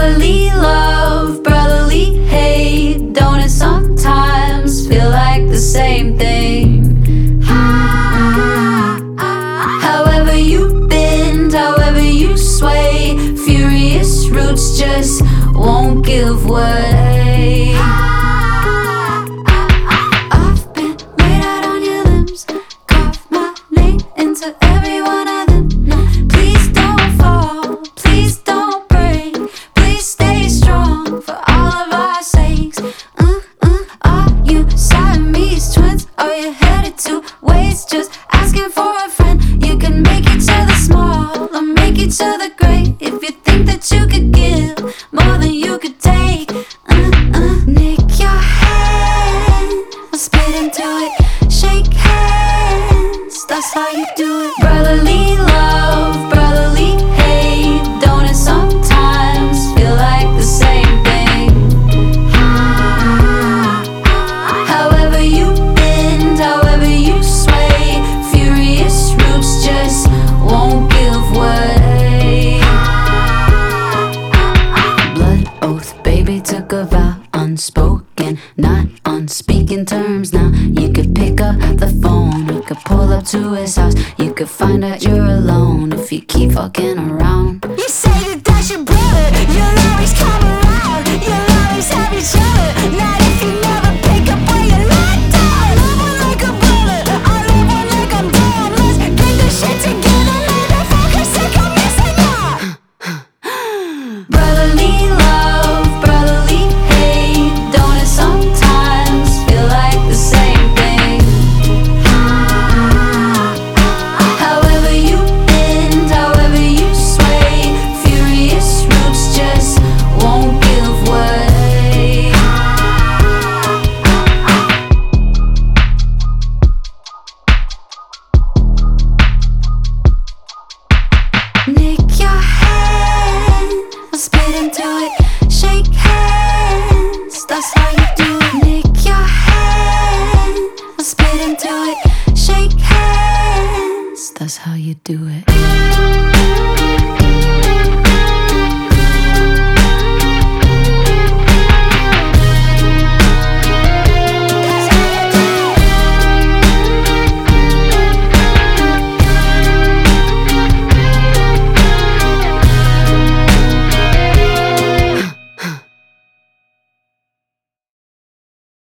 Brotherly love, brotherly hate. Don't it sometimes feel like the same thing? However you bend, however you sway, furious roots just won't give way. I've been laid out on your limbs, carved my name into every one of them. No, please don't fall, please don't break, please stay strong for all of our sakes. Are you Siamese twins? Are you headed to waste? Just asking for a friend. You can make each other small or make each other great. If you think that you could give more than you could take, nick your hand, I'll spit into it. Shake hands, that's how you do it. Brotherly love, brotherly hate. Don't it sometimes feel like the same thing? However you bend, however you sway, furious roots just won't give way. Blood oath, baby, took a vow, unspoken, not on speaking terms. Now you could pick up the phone, you could pull up to his house, you could find out you're alone if you keep fucking around. You say that that's your brother, you'll always come around, you'll always have each other. Not if you never pick up where you left off. I love one like a bullet, I love one like I'm done. Let's get this shit together, motherfucker, sick of missing ya. Brotherly love, brotherly hate. Don't it sometimes feel like the same thing? However you bend, however you sway, furious roots just won't give way. Nick your hand, I'll spit into it. Shake hands, that's how you do it. Nick your hand, I'll spit into it. Shake hands, that's how you do it.